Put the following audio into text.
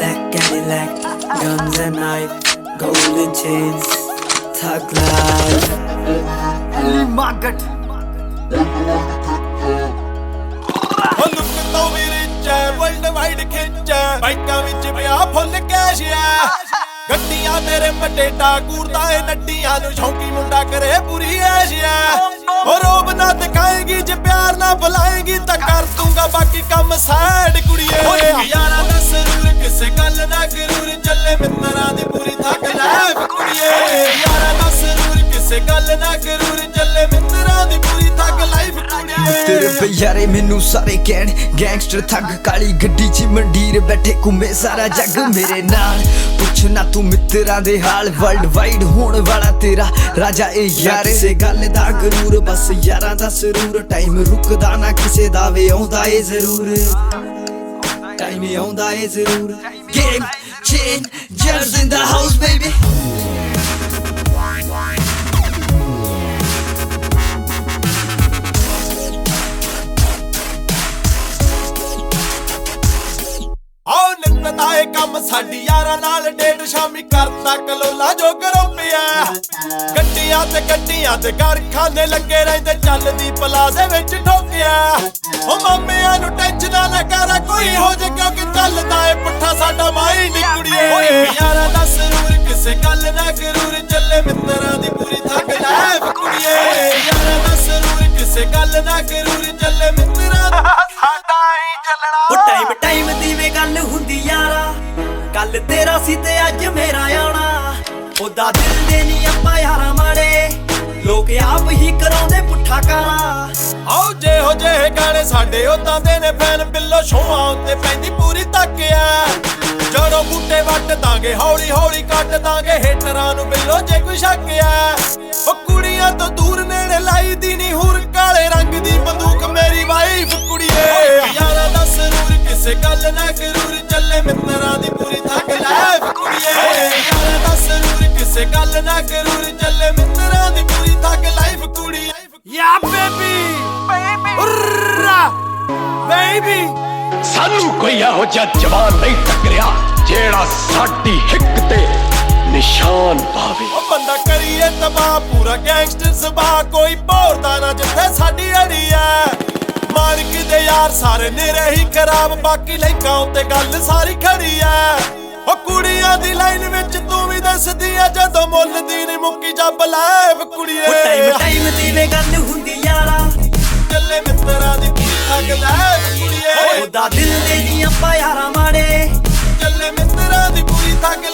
Black Cadillac, guns and knife, golden chains, thug life. Margaret. Look तो भी rich है, world wide खिंच है, बाइकां विच पिया फुल कैश है, गड्डियां तेरे मड्डे टाकूर दा ए नड्डियां नूं शौकी मुंडा करे पूरी ऐश है। और रोब ना दिखाएगी जे प्यार ना बुलाएगी तां कर दूंगा बाकी कम सैड कुड़िए। यारा दा सरूर किसे गल ना गरूर चले मित्तरां दी पूरी थक लाइफ कुड़िए। यारा दा सरूर किसे गल ना गरूर चले मित्तरां दी पूरी थक लाइफ कुड़िए। तेरे प्यारे मैनू सारे कहण गैंगस्टर थग काली गड्डी च मंडीर बैठे घूमे सारा जग मेरे नाल पुछना तू मित्तरां दे हाल वर्ल्ड वाइड होण वाला तेरा राजा ए यार से गल दा गरूर बस यारां दा सरूर टाइम रुकदा ना किसे दा वे आउंदा ए जरूर टाइम आउंदा ए जरूर game changers in the house baby ताए कम साडी यारां नाल डेट शामी करता कलोला जो गरोपिया गड्डियां ते कारखाने लगे रहिंदे चलदी प्लाजे विच ठोकिया ओ मामियां नूं टेंशन ना कर कोई हो जे क्योंकि चलदा ए पुट्ठा साडा माइंड कुड़िए। यारां दा सरूर किसे गल ना गरूर चले मित्तरां दी पूरी थक लाइफ कुड़िए। यारां दा सरूर किसे गल ना गरूर चले मित्तरां दा साडा ही चलना। ओ टाइम दी वे गल हुंदी यारा कल तेरा सी ते अज मेरा आना ओदा दिल दे नी आपां यारा माड़े लोक आप ही कराउंदे पुट्ठा काला। आओ जे हो जे गाने साडे ओदां दे ने फैन बिल्लो शोआं उत्ते पैंदी पूरी तक्किया जड़ों बूटे वट दांगे हौली हौली कट दांगे हेटरां नूं बिल्लो जे कोई शक्किया ओ कुड़ियां तो दूर नेड़े लाई दी नी हुर काले रंग दी बंदूक मेरी वाइफ कुड़िए। यारां दा सरूर किसे गल ना गरूर चले मित्तरां दी पूरी थक लाइफ कुड़िए। यारां दा सरूर किसे गल ना गरूर चले मित्तरां दी पूरी थक लाइफ कुड़िए। या बेबी बेबी सानू कोई एहो जिहा जवान नहीं टकरिया जेड़ा साडी हिक ते निशान पावे। ओ बंदा करिए तबाह पूरा गैंगस्टर सबा कोई भौरदा ना जिथे साडी अड़ी है मालिक दे यार सारे नेरे ही खराब बाकी लैकां उत्ते गल सारी खड़ी है। ओ कुड़ियां दी लाइन विच तू भी दसदी है जदों मुੱਲ दी नी मुक्की जब लाइफ कुड़िए। टाइम दी वे गल हुंदी यारा चले मित्तरां दी पूरी थक लाइफ कुड़िए। ओदा दिल दे नी आपां यारा माड़े चले मित्तरां दी पूरी थक